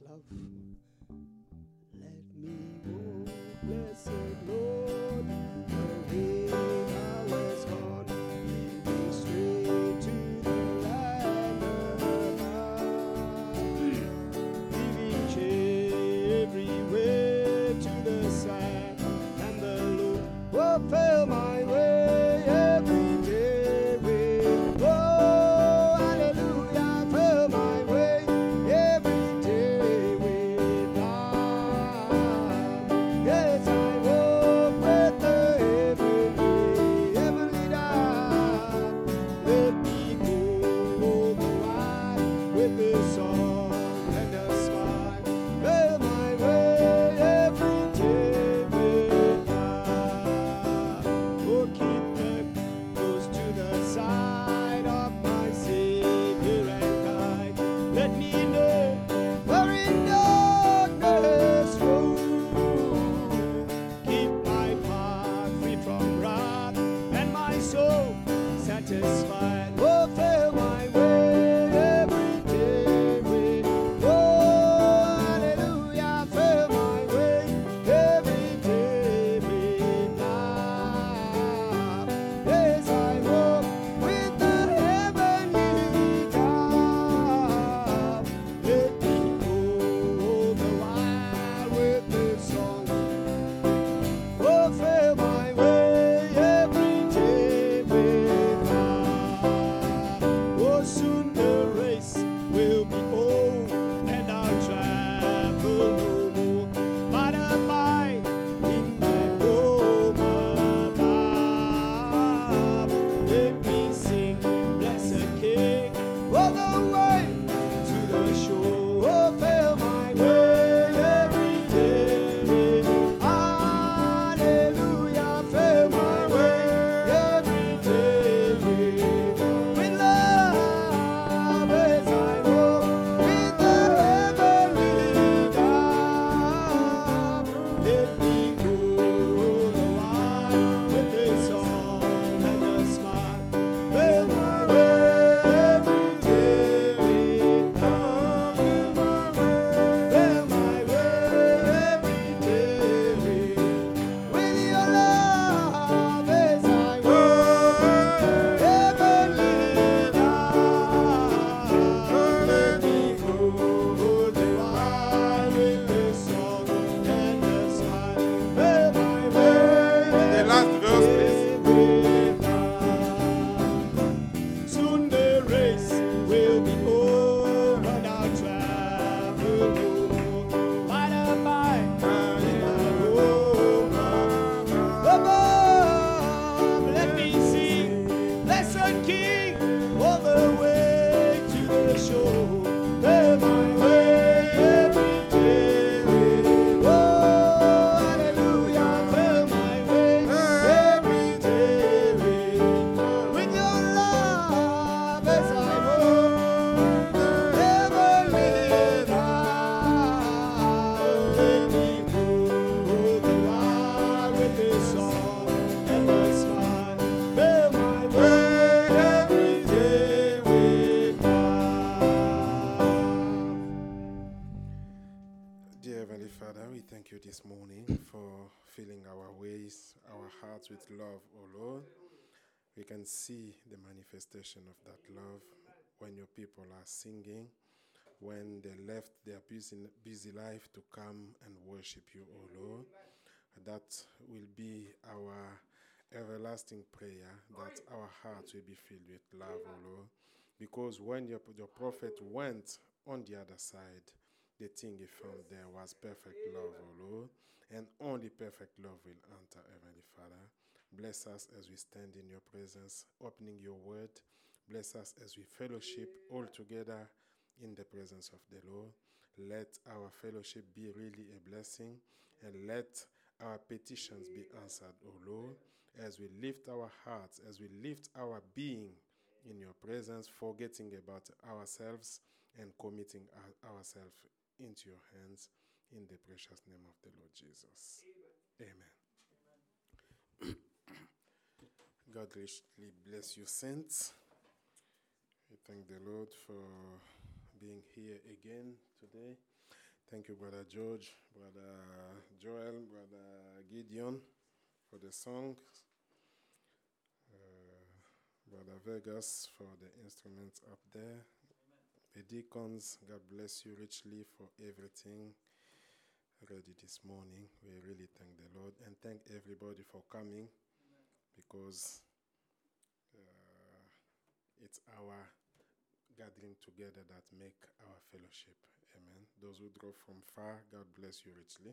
love. Let me go, blessed Lord, the way I was gone, lead me straight to the land above. Leaving everywhere to the side, and the Lord will fill my way every day with, oh, hallelujah, fill my way every day with love. Yes, I walk with the heavenly dove. Let me go the wide with the song and the smile. Fill my way every day with love. Oh, keep me close to the side of my Savior and guide. Let me know where in darkness roam. Keep my path free from wrath and my soul satisfied. Oh, fill my way every day with, oh, hallelujah, fill my way every day with love. Yes, I walk with the heavenly dove. Let me go the while with this song. Oh, fill my way every day with love. Oh, soon the race will be over, and I'll travel no more, but abide in my home above. Let me sing, blessed King, all the way to the shore. Oh, fill my way every day. Hallelujah, fill my way every day with love as I walk with the heavenly dove. Let me go the while with the song and the smile. Fill my way every day with love. Fill my way every day with your love as I walk heavenly dove. Let me go the while with the song and the smile. Fill my way The last verse, please. with love. Soon the race will be over, and I'll travel no more, but abide in the home above. Let me sing, blessed King, all the way to the shore. Fill my way every day with, oh, hallelujah, fill my way every day with your love as I walk heavenly dove. Let me go the while with this song and the smile. Fill my way every day with love. Dear Heavenly Father, we thank you this morning for filling our ways, our hearts with love, O Lord. We can see the manifestation of that love when your people are singing, when they left their busy life to come and worship you, O Lord. That will be our everlasting prayer, that our hearts will be filled with love, O Lord. Because when your prophet went on the other side, the thing he found there was perfect love, O Lord. And only perfect love will enter, Heavenly Father. Bless us as we stand in your presence, opening your word. Bless us as we fellowship all together in the presence of the Lord. Let our fellowship be really a blessing, and let our petitions be answered, O Lord, as we lift our hearts, as we lift our being in your presence, forgetting about ourselves and committing ourselves into your hands, in the precious name of the Lord Jesus. Amen. God richly bless you, saints. We thank the Lord for being here again today. Thank you, Brother George, Brother Joel, Brother Gideon for the song. Brother Vegas for the instruments up there. The deacons, God bless you richly for everything ready this morning. We really thank the Lord and thank everybody for coming because it's our gathering together that make our fellowship. Amen. Those who drove from far, God bless you richly.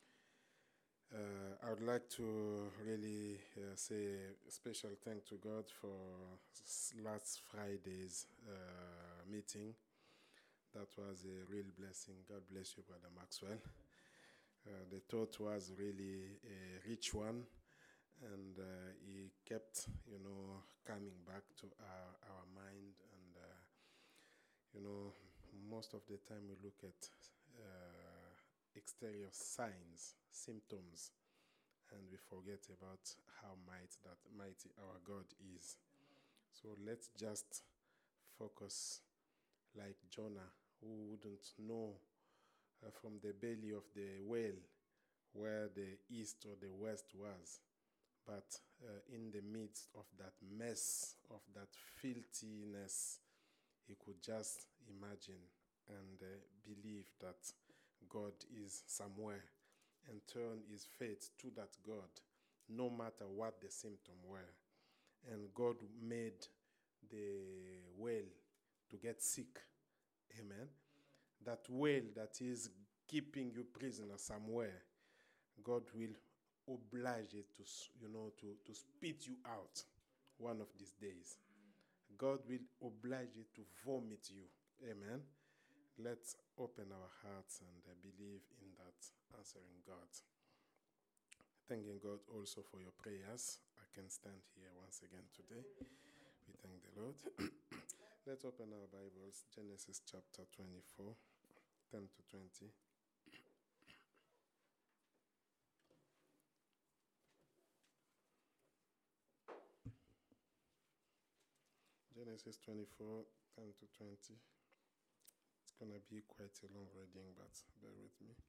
I would like to really say a special thank to God for last Friday's meeting. That was a real blessing. God bless you, Brother Maxwell. The thought was really a rich one, and he kept, coming back to our mind. And, most of the time we look at exterior signs, symptoms, and we forget about how mighty our God is. So let's just focus like Jonah, who wouldn't know from the belly of the whale where the east or the west was. But in the midst of that mess, of that filthiness, he could just imagine and believe that God is somewhere and turn his faith to that God, no matter what the symptoms were. And God made the whale to get sick. Amen. That whale that is keeping you prisoner somewhere, God will oblige it to spit you out one of these days. God will oblige it to vomit you. Amen. Let's open our hearts and believe in that answering God. Thanking God also for your prayers. I can stand here once again today. We thank the Lord. Let's open our Bibles. Genesis chapter 24, 10 to 20. Genesis 24, 10 to 20. It's going to be quite a long reading, but bear with me.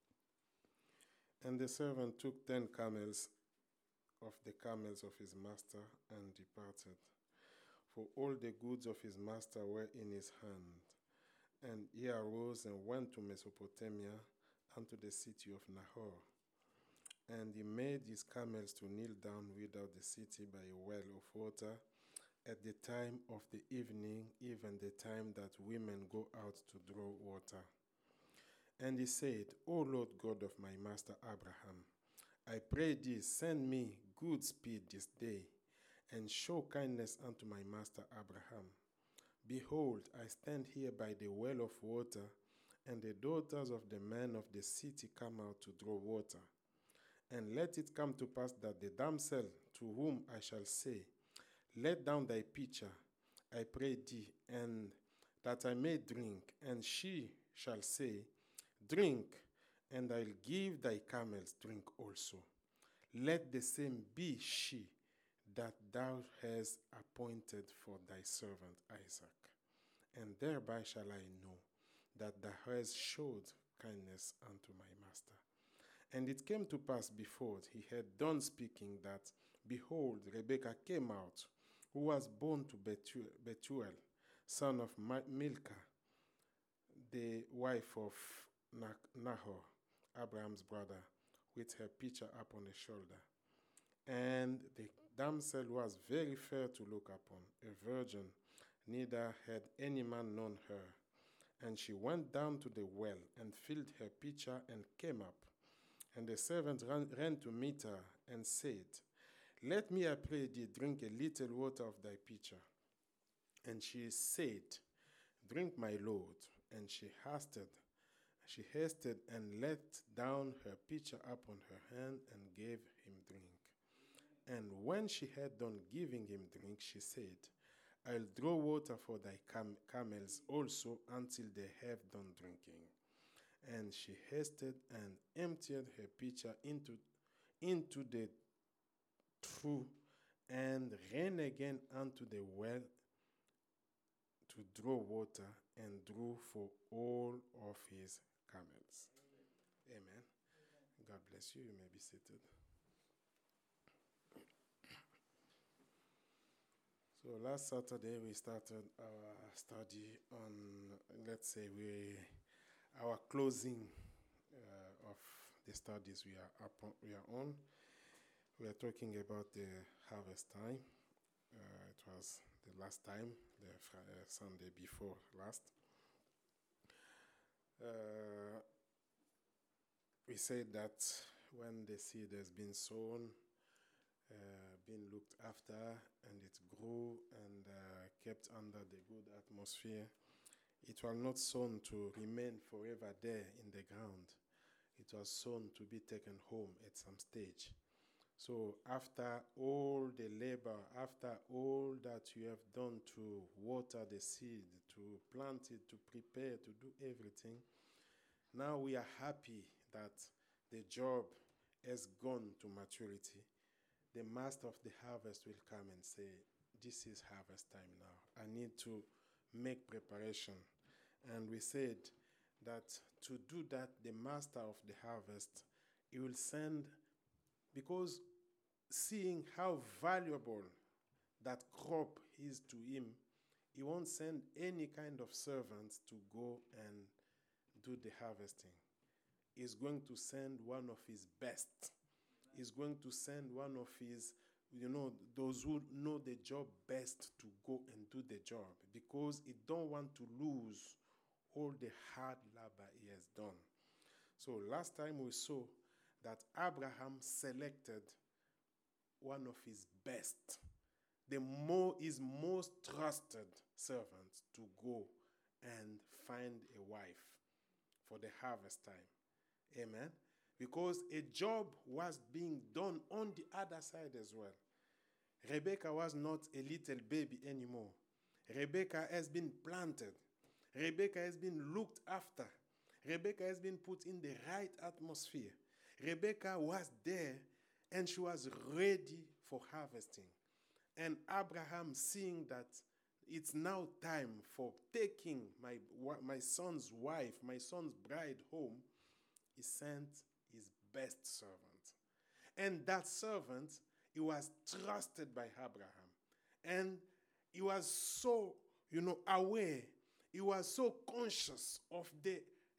And the servant took 10 camels of the camels of his master and departed. For all the goods of his master were in his hand. And he arose and went to Mesopotamia, unto the city of Nahor. And he made his camels to kneel down without the city by a well of water, at the time of the evening, even the time that women go out to draw water. And he said, O Lord God of my master Abraham, I pray thee, send me good speed this day, and show kindness unto my master Abraham. Behold, I stand here by the well of water, and the daughters of the men of the city come out to draw water. And let it come to pass that the damsel to whom I shall say, let down thy pitcher, I pray thee, and that I may drink. And she shall say, drink, and I'll give thy camels drink also. Let the same be she that thou hast appointed for thy servant Isaac. And thereby shall I know that thou hast showed kindness unto my master. And it came to pass before he had done speaking that, behold, Rebekah came out, who was born to Bethuel, son of Milcah, the wife of Nahor, Abraham's brother, with her pitcher upon her shoulder. And the damsel was very fair to look upon, a virgin, neither had any man known her. And she went down to the well and filled her pitcher and came up. And the servant ran to meet her and said, let me, I pray thee, drink a little water of thy pitcher. And she said, drink, my lord. And she hasted and let down her pitcher upon her hand and gave him drink. And when she had done giving him drink, she said, I'll draw water for thy camels also until they have done drinking. And she hasted and emptied her pitcher into the trough and ran again unto the well to draw water, and drew for all of his camels. Amen. God bless you. You may be seated. So last Saturday we started our study on, let's say, our closing of the studies we are on. We are talking about the harvest time. It was the last time, the Sunday before last. We said that when the seed has been sown, been looked after, and it grew and kept under the good atmosphere, it was not sown to remain forever there in the ground. It was sown to be taken home at some stage. So after all the labor, after all that you have done to water the seed, to plant it, to prepare, to do everything, now we are happy that the job has gone to maturity. The master of the harvest will come and say, this is harvest time now. I need to make preparation. And we said that to do that, the master of the harvest, he will send, because seeing how valuable that crop is to him, he won't send any kind of servants to go and do the harvesting. He's going to send one of his best. He's going to send one of his, those who know the job best to go and do the job, because he don't want to lose all the hard labor he has done. So last time we saw that Abraham selected one of his best, his most trusted servant, to go and find a wife for the harvest time. Amen. Because a job was being done on the other side as well. Rebecca was not a little baby anymore. Rebecca has been planted. Rebecca has been looked after. Rebecca has been put in the right atmosphere. Rebecca was there and she was ready for harvesting. And Abraham, seeing that it's now time for taking my son's wife, my son's bride home, he sent his best servant. And that servant, he was trusted by Abraham. And he was so, aware. He was so conscious of the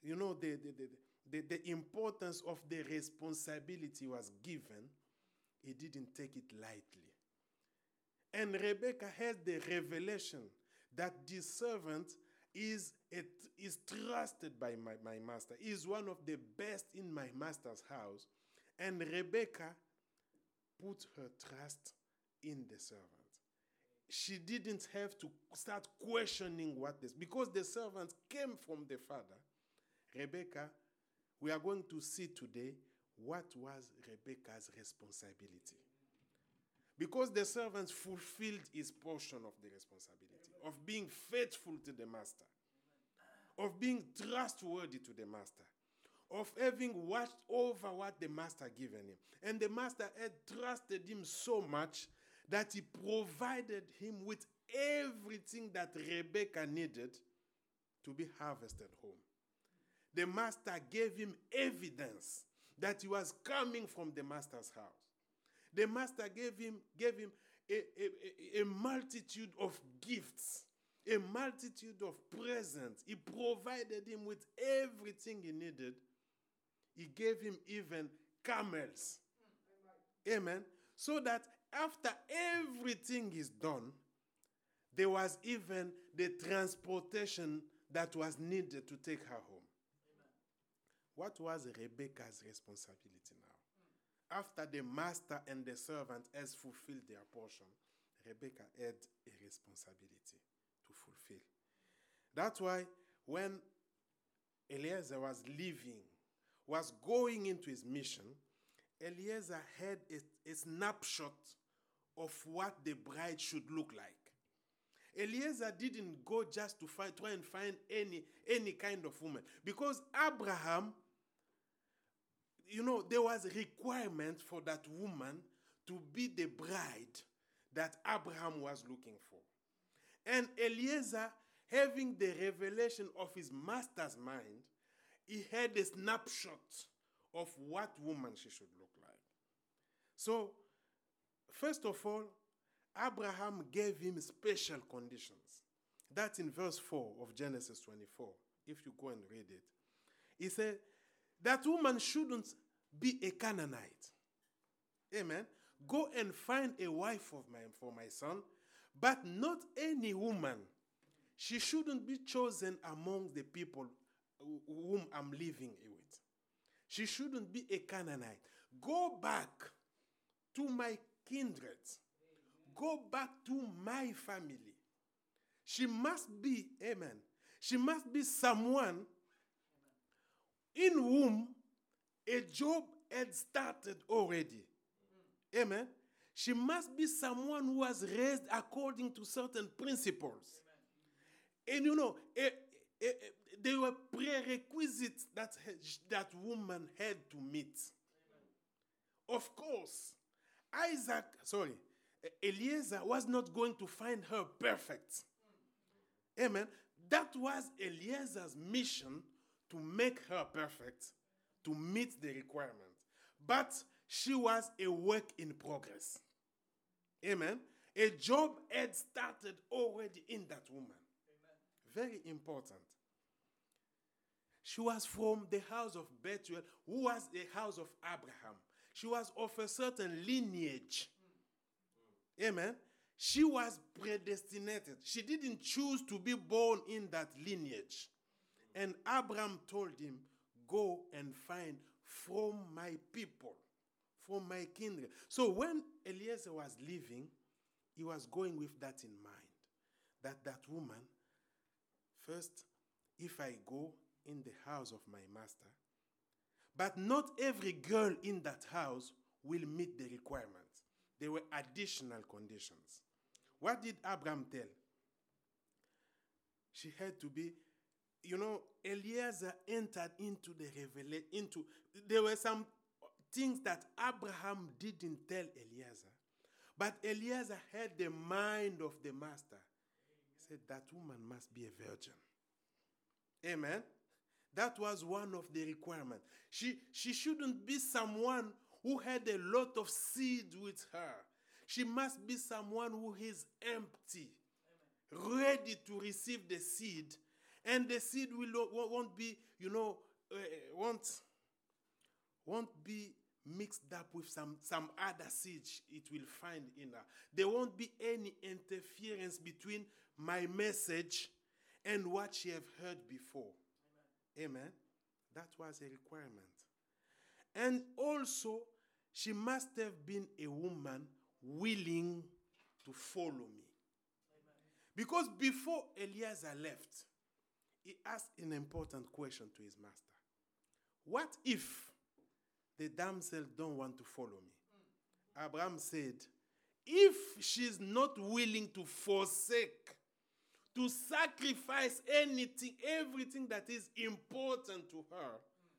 importance of the responsibility he was given. He didn't take it lightly. And Rebecca had the revelation that this servant is trusted by my master. He is one of the best in my master's house. And Rebecca put her trust in the servant. She didn't have to start questioning because the servant came from the father. Rebecca, we are going to see today what was Rebecca's responsibility. Because the servant fulfilled his portion of the responsibility of being faithful to the master, of being trustworthy to the master, of having watched over what the master given him. And the master had trusted him so much that he provided him with everything that Rebecca needed to be harvested home. The master gave him evidence that he was coming from the master's house. The master gave him a multitude of gifts, a multitude of presents. He provided him with everything he needed. He gave him even camels. Amen. So that after everything is done, there was even the transportation that was needed to take her home. What was Rebecca's responsibility now? After the master and the servant has fulfilled their portion, Rebecca had a responsibility to fulfill. That's why when Eliezer was leaving, was going into his mission, Eliezer had a snapshot of what the bride should look like. Eliezer didn't go just to try and find any kind of woman. Because Abraham, there was a requirement for that woman to be the bride that Abraham was looking for. And Eliezer, having the revelation of his master's mind, he had a snapshot of what woman she should look like. So, first of all, Abraham gave him special conditions. That's in verse 4 of Genesis 24, if you go and read it. He said, that woman shouldn't be a Canaanite. Amen. Go and find a wife for my son, but not any woman. She shouldn't be chosen among the people whom I'm living with. She shouldn't be a Canaanite. Go back to my kindred. Go back to my family. She must be, amen, she must be someone in whom a job had started already. Amen. She must be someone who was raised according to certain principles. And you know, there were prerequisites that woman had to meet. Of course, Eliezer was not going to find her perfect. Amen. That was Eliezer's mission, to make her perfect, to meet the requirement. But she was a work in progress. Amen. A job had started already in that woman. Amen. Very important. She was from the house of Bethuel, who was the house of Abraham. She was of a certain lineage. Amen. She was predestinated. She didn't choose to be born in that lineage. And Abraham told him, go and find from my people, from my kindred. So when Eliezer was leaving, he was going with that in mind. That woman, first, if I go in the house of my master, but not every girl in that house will meet the requirements. There were additional conditions. What did Abraham tell? She had to be, Eliezer entered into the revelation. There were some things that Abraham didn't tell Eliezer. But Eliezer had the mind of the master. He said, that woman must be a virgin. Amen. That was one of the requirements. She shouldn't be someone who had a lot of seed with her. She must be someone who is empty, ready to receive the seed. And the seed won't be, won't be mixed up with some other seeds it will find in her. There won't be any interference between my message and what she have heard before. Amen. That was a requirement. And also, she must have been a woman willing to follow me. Amen. Because before Eliezer left, he asked an important question to his master. What if the damsel don't want to follow me? Abraham said, if she's not willing to forsake, to sacrifice anything, everything that is important to her,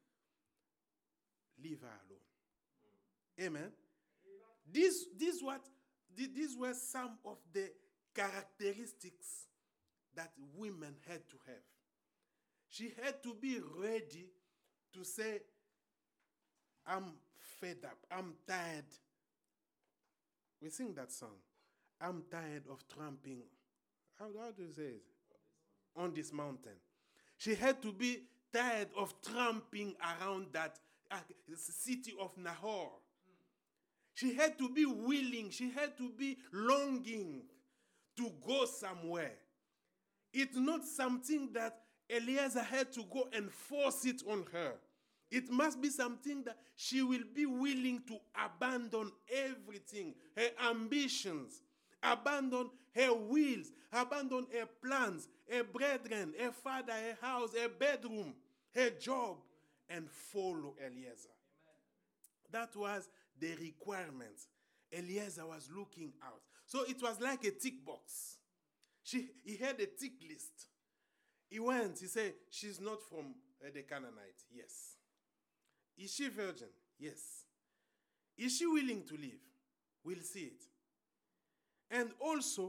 leave her alone. Amen. These were some of the characteristics that women had to have. She had to be ready to say, I'm fed up, I'm tired. We sing that song. I'm tired of tramping. How do you say it? On this mountain. She had to be tired of tramping around that city of Nahor. She had to be willing, she had to be longing to go somewhere. It's not something that Eliezer had to go and force it on her. It must be something that she will be willing to abandon everything, her ambitions, abandon her wills, abandon her plans, her brethren, her father, her house, her bedroom, her job, and follow Eliezer. Amen. That was the requirement. Eliezer was looking out. So it was like a tick box. He had a tick list. He went, he said, she's not from the Canaanite. Yes. Is she virgin? Yes. Is she willing to live? We'll see it. And also,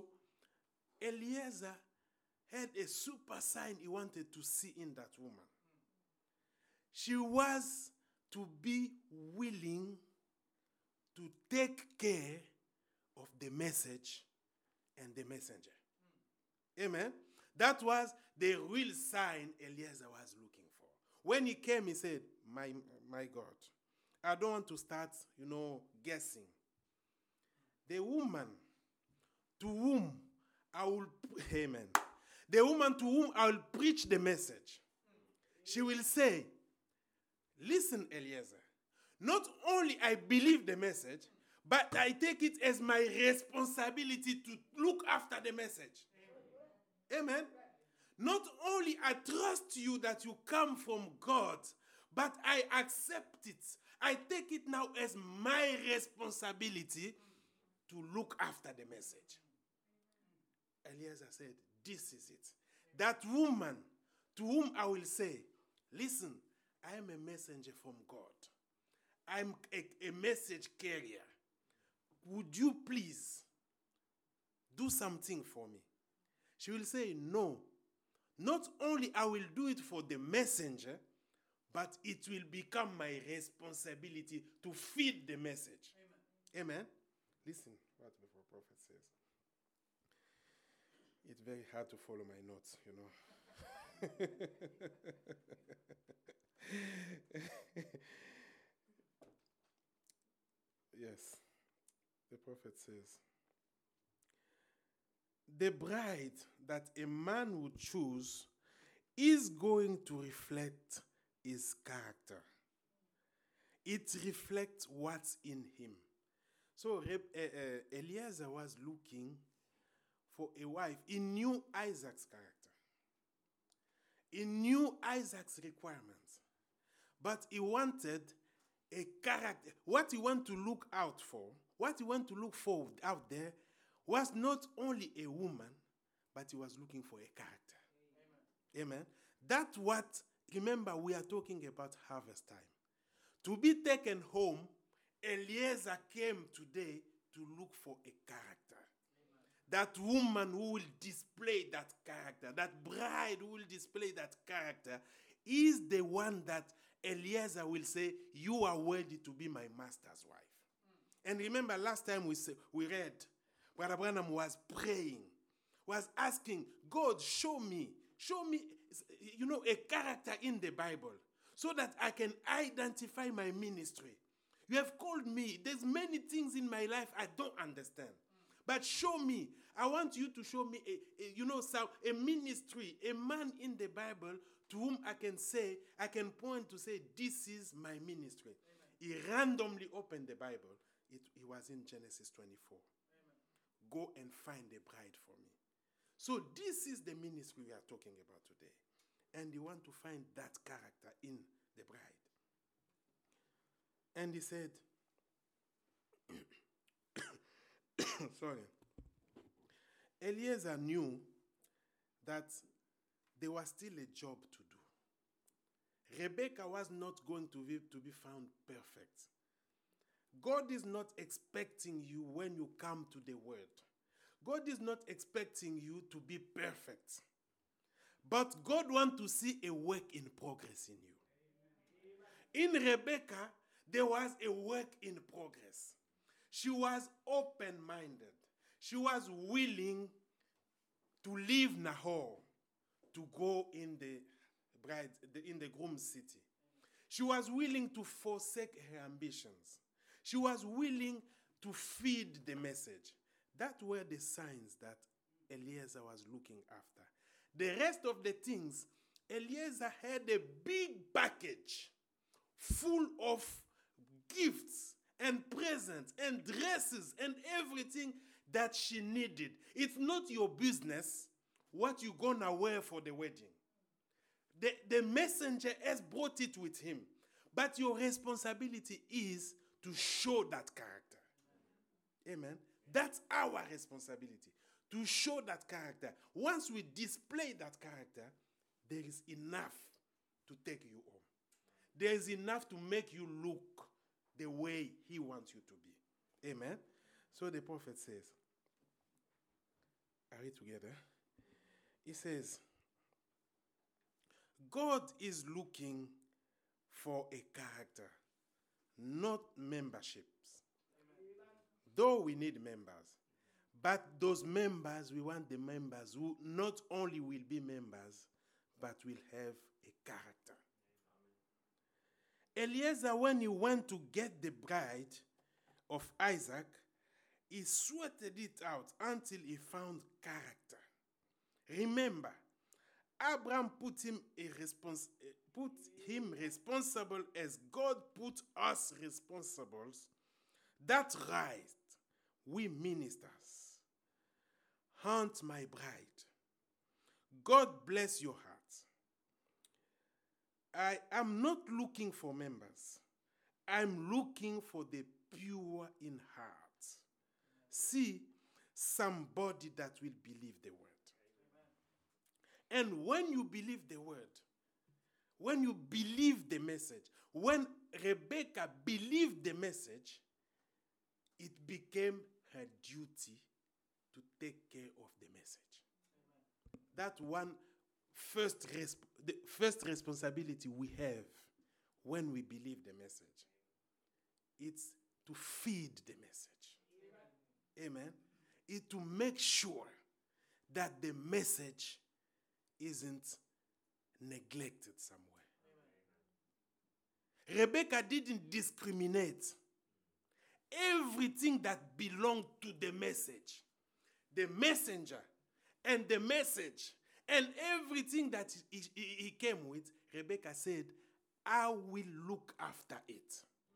Eliezer had a super sign he wanted to see in that woman. she was to be willing to take care of the message and the messenger. Amen. That was the real sign Eliezer was looking for. When he came, he said, my God, I don't want to start, guessing. The woman to whom I will, amen. The woman to whom I will preach the message, she will say, listen, Eliezer, not only I believe the message, but I take it as my responsibility to look after the message. Amen. Not only I trust you that you come from God, but I accept it. I take it now as my responsibility to look after the message. Eliezer said, this is it. That woman to whom I will say, listen, I am a messenger from God. I'm a message carrier. Would you please do something for me? She will say, no. Not only I will do it for the messenger, but it will become my responsibility to feed the message. Amen. Amen? Listen what the prophet says. It's very hard to follow my notes, Yes. The prophet says, the bride that a man would choose is going to reflect his character. It reflects what's in him. So Eliezer was looking for a wife. He knew Isaac's character. He knew Isaac's requirements. But he wanted a character. What he wanted to look out for, what he wanted to look for out there was not only a woman, but he was looking for a character. Amen. That's what, remember, we are talking about harvest time. To be taken home, Eliezer came today to look for a character. That woman who will display that character, that bride who will display that character, is the one that Eliezer will say, you are worthy to be my master's wife. And remember, last time we read, Brother Branham was praying, was asking, God, show me, a character in the Bible so that I can identify my ministry. You have called me. There's many things in my life I don't understand. But show me. I want you to show me a ministry, a man in the Bible to whom I can point to say, this is my ministry. Amen. He randomly opened the Bible. It was in Genesis 24. Amen. Go and find a bride for me. So this is the ministry we are talking about today. And you want to find that character in the bride. And he said, sorry. Eliezer knew that there was still a job to do. Rebecca was not going to be found perfect. God is not expecting you when you come to the word. God is not expecting you to be perfect. But God wants to see a work in progress in you. In Rebecca, there was a work in progress. She was open-minded. She was willing to leave Nahor to go in the groom's city. She was willing to forsake her ambitions. She was willing to feed the message. That were the signs that Eliezer was looking after. The rest of the things, Eliezer had a big package full of gifts and presents and dresses and everything that she needed. It's not your business what you're going to wear for the wedding. The messenger has brought it with him. But your responsibility is to show that character. Amen. That's our responsibility. To show that character. Once we display that character, there is enough to take you home. There is enough to make you look the way he wants you to be. Amen. So the prophet says, are we together? He says, God is looking for a character, not memberships. Though we need members, but those members, we want the members who not only will be members, but will have a character. Eliezer, when he went to get the bride of Isaac, he sweated it out until he found character. Remember, Abraham put him responsible as God put us responsibles. That's right. We ministers. Hunt my bride. God bless your heart. I am not looking for members. I'm looking for the pure in heart. See, somebody that will believe the word. And when you believe the word, when you believe the message, when Rebecca believed the message, it became her duty to take care of the message. That one the first responsibility we have when we believe the message, it's to feed the message. Amen. It's to make sure that the message isn't neglected somewhere. Rebecca didn't discriminate. Everything that belonged to the message, the messenger, and the message, and everything that he came with, Rebecca said, I will look after it.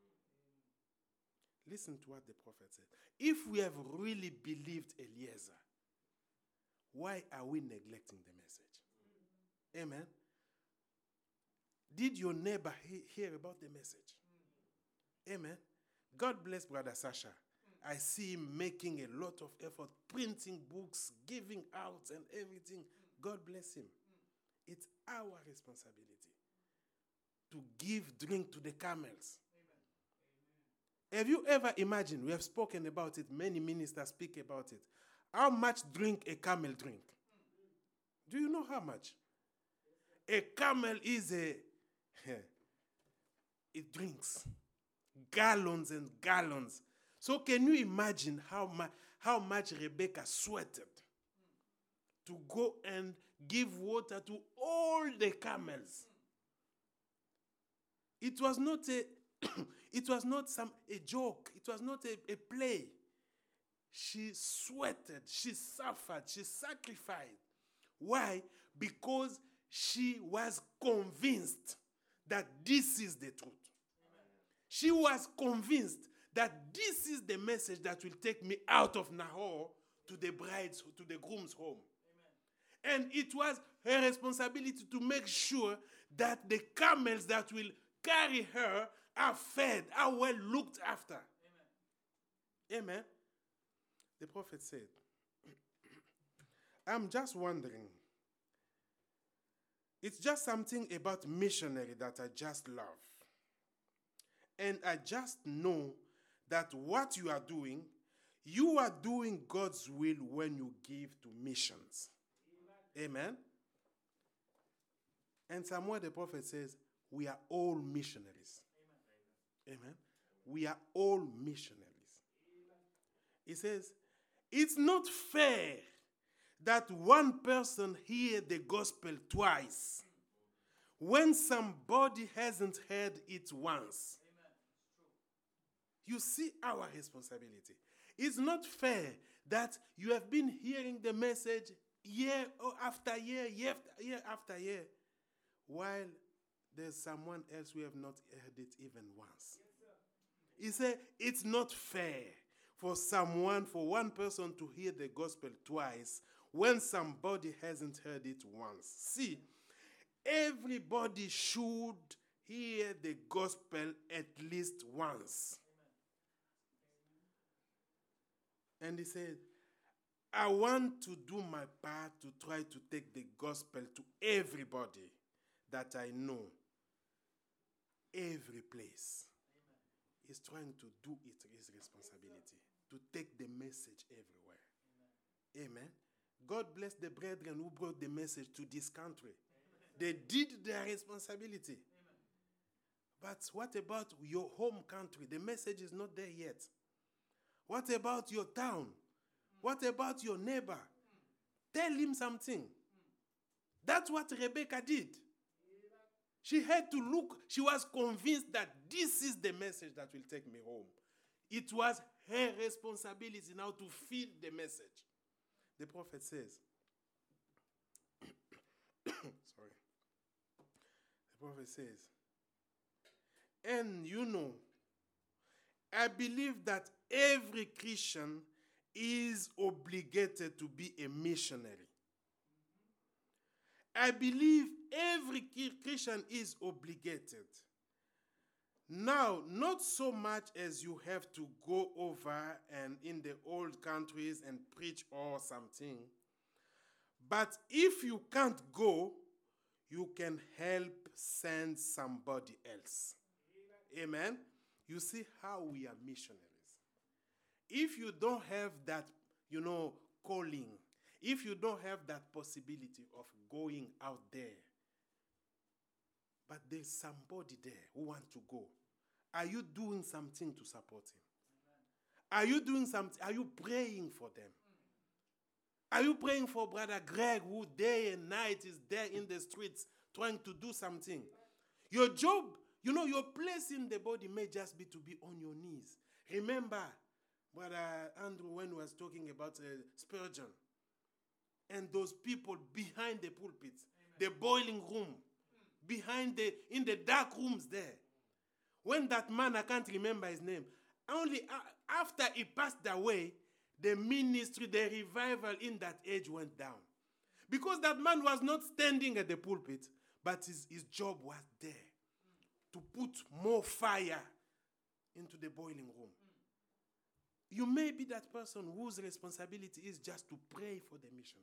Listen to what the prophet said. If we have really believed Eliezer, why are we neglecting the message? Amen. Did your neighbor hear about the message? Amen. God bless Brother Sasha. I see him making a lot of effort, printing books, giving out and everything. God bless him. It's our responsibility to give drink to the camels. Have you ever imagined, we have spoken about it, many ministers speak about it, how much drink a camel drink? Do you know how much? A camel is it drinks gallons and gallons. So can you imagine how much Rebecca sweated to go and give water to all the camels? It was not a joke. It was not a play. She sweated, she suffered, she sacrificed. Why? Because she was convinced that this is the truth. Amen. She was convinced that this is the message that will take me out of Nahor to the groom's home. Amen. And it was her responsibility to make sure that the camels that will carry her are fed, are well looked after. Amen. Amen. The prophet said, I'm just wondering. It's just something about missionary that I just love. And I just know that what you are doing God's will when you give to missions. Amen. And somewhere the prophet says, we are all missionaries. Amen. We are all missionaries. He says, it's not fair that one person hear the gospel twice when somebody hasn't heard it once. Amen. You see our responsibility. It's not fair that you have been hearing the message year after year, year after year, while there's someone else who have not heard it even once. He said, it's not fair for one person to hear the gospel twice when somebody hasn't heard it once. See, everybody should hear the gospel at least once. Amen. And he said, I want to do my part to try to take the gospel to everybody that I know, every place. Amen. He's trying to do it, his responsibility, to take the message everywhere. Amen. Amen. God bless the brethren who brought the message to this country. Amen. They did their responsibility. Amen. But what about your home country? The message is not there yet. What about your town? What about your neighbor? Tell him something. That's what Rebecca did. She had to look. She was convinced that this is the message that will take me home. It was her responsibility now to feed the message. The prophet says, sorry. The prophet says, and you know, I believe that every Christian is obligated to be a missionary. I believe every Christian is obligated. Now, not so much as you have to go over and in the old countries and preach or something, but if you can't go, you can help send somebody else. Amen? You see how we are missionaries. If you don't have that, calling, if you don't have that possibility of going out there, but there's somebody there who wants to go, are you doing something to support him? Are you doing something? Are you praying for them? Are you praying for Brother Greg, who day and night is there in the streets trying to do something? Your job, your place in the body may just be to be on your knees. Remember, Brother Andrew, when he was talking about Spurgeon, and those people behind the pulpit, the boiling room, in the dark rooms there. When that man, I can't remember his name, only after he passed away, the ministry, the revival in that age went down. Because that man was not standing at the pulpit, but his job was there to put more fire into the boiling room. You may be that person whose responsibility is just to pray for the missionaries.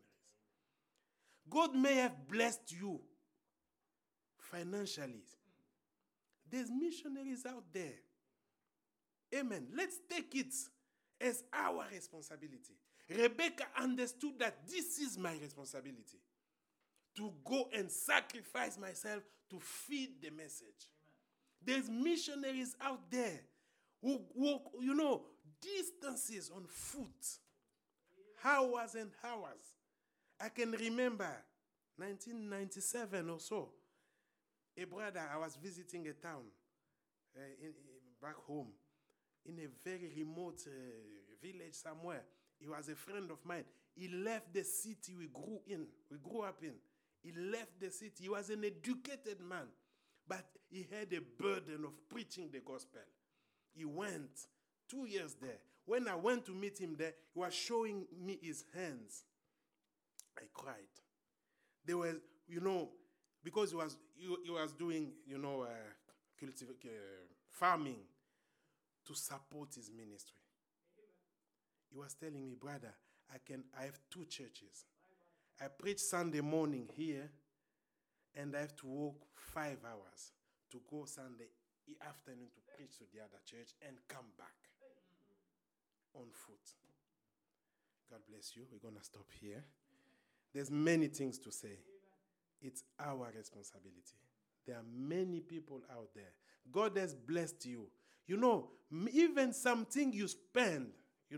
God may have blessed you financially. There's missionaries out there. Amen. Let's take it as our responsibility. Rebecca understood that this is my responsibility. To go and sacrifice myself to feed the message. There's missionaries out there who walk, distances on foot. Hours and hours. I can remember 1997 or so. A brother, I was visiting a town back home in a very remote village somewhere. He was a friend of mine. He left the city we grew up in. He left the city. He was an educated man, but he had a burden of preaching the gospel. He went 2 years there. When I went to meet him there, he was showing me his hands. I cried. There was, because he was doing, farming to support his ministry. He was telling me, brother, I have 2 churches. I preach Sunday morning here, and I have to walk 5 hours to go Sunday afternoon to preach to the other church and come back on foot. God bless you. We're going to stop here. There's many things to say. It's our responsibility. There are many people out there. God has blessed you. Even something you spend,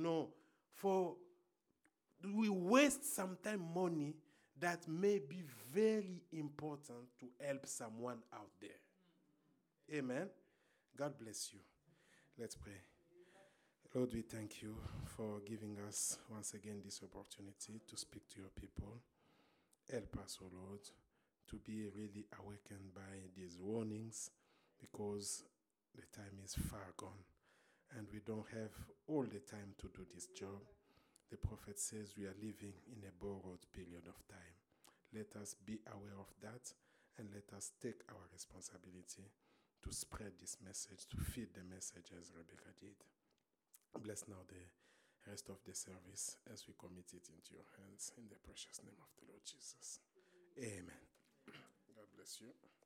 we waste sometimes money that may be very important to help someone out there. Amen. God bless you. Let's pray. Lord, we thank you for giving us once again this opportunity to speak to your people. Help us, O Lord, to be really awakened by these warnings, because the time is far gone and we don't have all the time to do this job. The prophet says we are living in a borrowed period of time. Let us be aware of that, and let us take our responsibility to spread this message, to feed the message as Rebecca did. Bless now the rest of the service as we commit it into your hands, in the precious name of the Lord Jesus. Amen. God bless you.